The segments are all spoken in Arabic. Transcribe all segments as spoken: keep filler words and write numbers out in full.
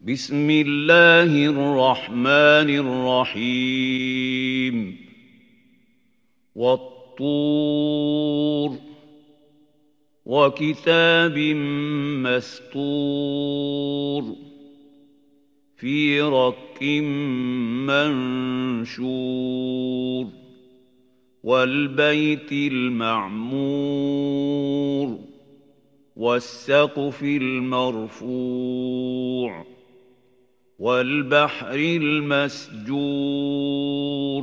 بسم الله الرحمن الرحيم والطور وكتاب مسطور في رق منشور والبيت المعمور والسقف المرفوع والبحر المسجور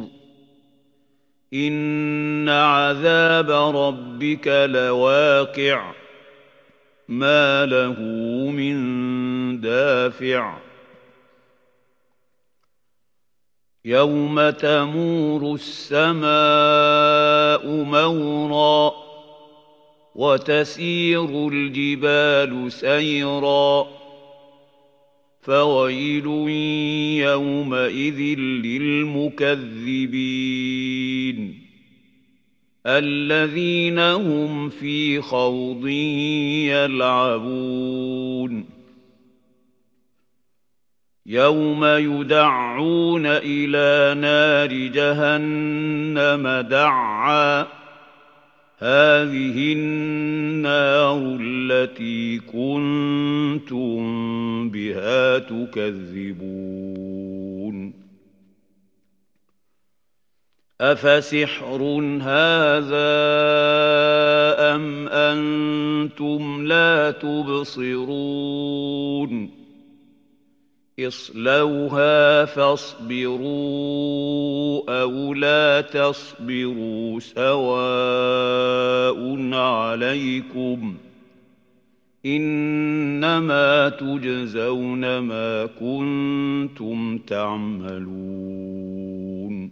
إن عذاب ربك لواقع ما له من دافع يوم تمور السماء مورا وتسير الجبال سيرا فويل يومئذ للمكذبين الذين هم في خوض يلعبون يوم يدعون إلى نار جهنم دعا هذه النار التي كنتم بها تكذبون أفسحر هذا أم أنتم لا تبصرون اصلوها فاصبروا أو لا تصبروا سواء عليكم إنما تجزون ما كنتم تعملون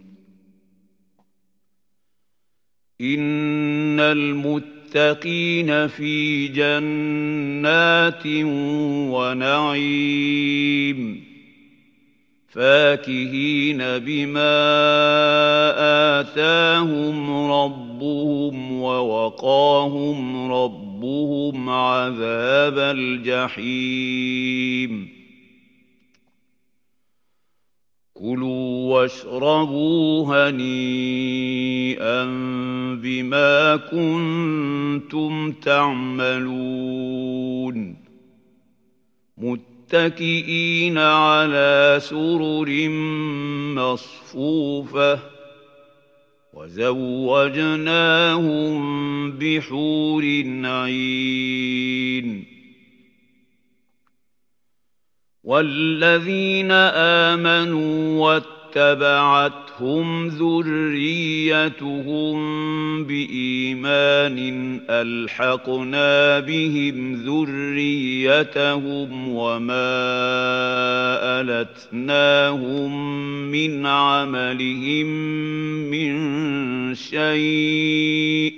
إن المتقين في جنات ونعيم فاكهين بما آتاهم ربهم ووقاهم ربهم عذاب الجحيم كلوا واشربوا هنيئا بما كنتم تعملون متكئين على سرر مصفوفة وزوجناهم بحور عين والذين آمنوا واتبعتهم ذريتهم بإيمان ألحقنا بهم ذريتهم وما ألتناهم من عملهم من شيء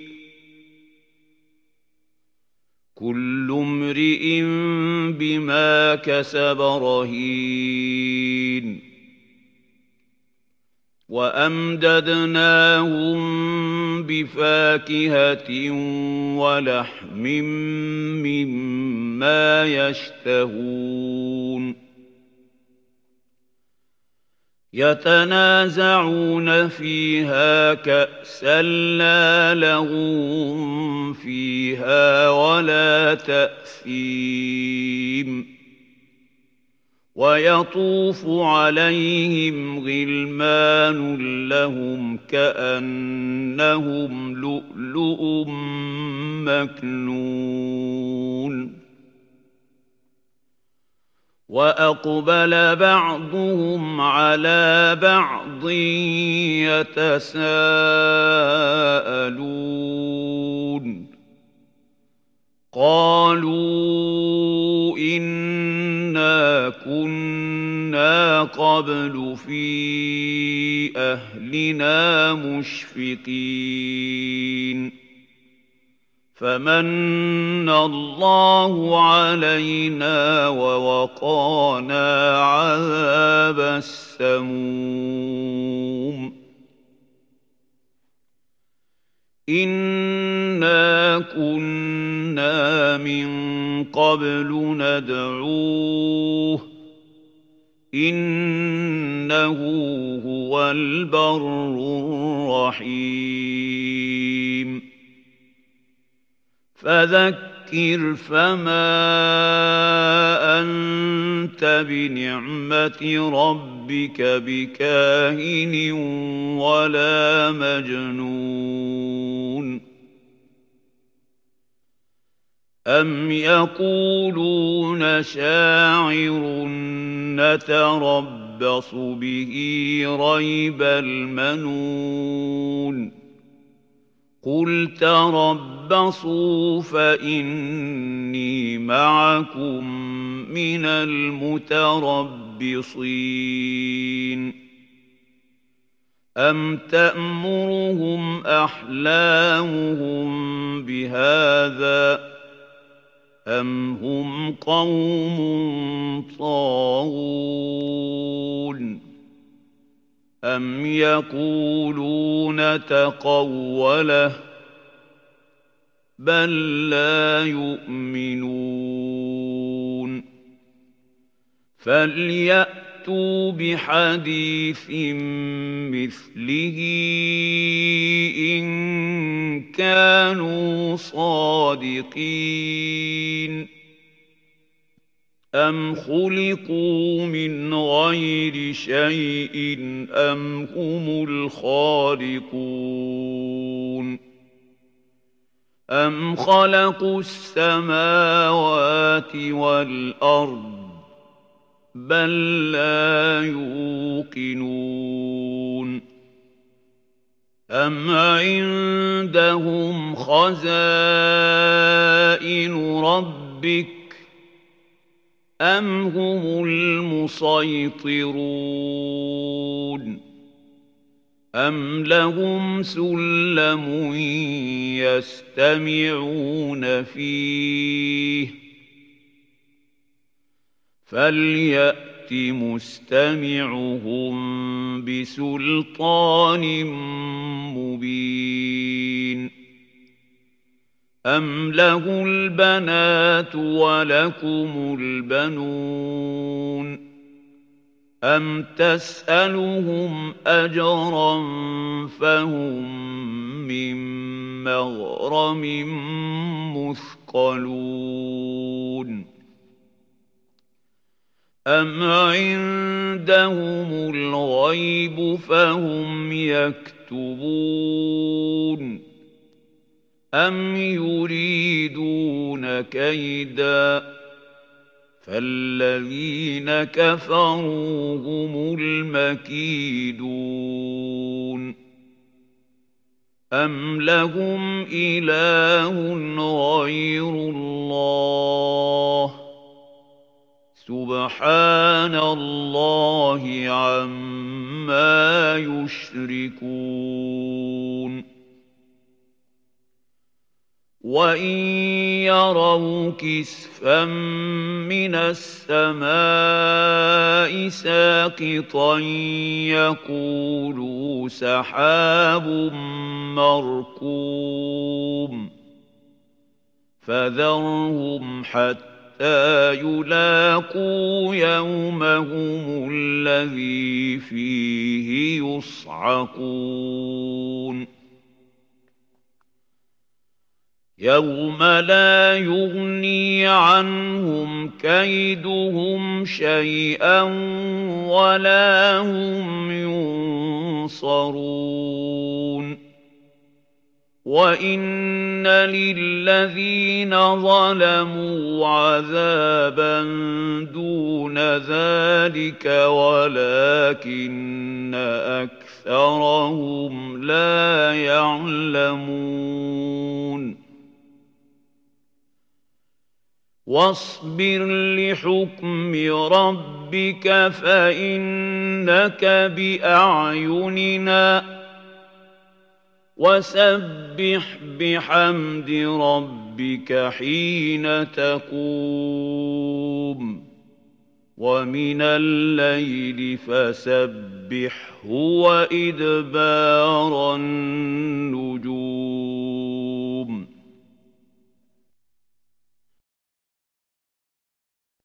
كل امرئ بما كسب رهين وأمددناهم بفاكهة ولحم مما يشتهون يتنازعون فيها كأسا لا لغو فيها ولا تأثيم ويطوف عليهم غلمان لهم كأنهم لؤلؤ مكنون وأقبل بعضهم على بعض يتساءلون قالوا إنا كنا قبل في أهلنا مشفقين فمن الله علينا ووقانا عذاب السموم إنا كنا من قبل ندعوه إنه هو البر الرحيم فذكر فما أنت بنعمة ربك بكاهن ولا مجنون أم يقولون شاعر نتربص به ريب المنون قل تربصوا فإني معكم من المتربصين أم تأمرهم أحلامهم بهذا أم هم قوم طاغون أم يقولون تقوله بل لا يؤمنون فليأتوا بحديث مثله إن كانوا صادقين أم خلقوا من غير شيء أم هم الخالقون أم خلقوا السماوات والأرض بل لا يوقنون أم عندهم خزائن ربك أم هم المسيطرون أم لهم سلم يستمعون فيه فليأت مستمعهم بسلطان مبين أم له البنات ولكم البنون أم تسألهم أجرا فهم من مغرم مثقلون أم عندهم الغيب فهم يكتبون أم يريدون كيدا فالذين كفروا هم المكيدون أم لهم إله غير الله سبحان الله عما يشركون وَإِن يَرَوْا كِسْفًا مِّنَ السَّمَاءِ سَاقِطًا يَقُولُوا سَحَابٌ مَّرْكُومٌ فَذَرْهُمْ حَتَّىٰ يُلَاقُوا يَوْمَهُمُ الَّذِي فِيهِ يُصْعَقُونَ يَوْمَ لَا يُغْنِي عَنْهُمْ كَيْدُهُمْ شَيْئًا وَلَا هُمْ يُنصَرُونَ وَإِنَّ لِلَّذِينَ ظَلَمُوا عَذَابًا دُونَ ذَلِكَ وَلَكِنَّ أَكْثَرَهُمْ لَا يَعْلَمُونَ وَاصْبِرْ لِحُكْمِ رَبِّكَ فَإِنَّكَ بِأَعْيُنِنَا وَسَبِّحْ بِحَمْدِ رَبِّكَ حِينَ تَقُومُ وَمِنَ اللَّيْلِ فَسَبِّحْهُ وَإِدْبَارَ النُّجُومِ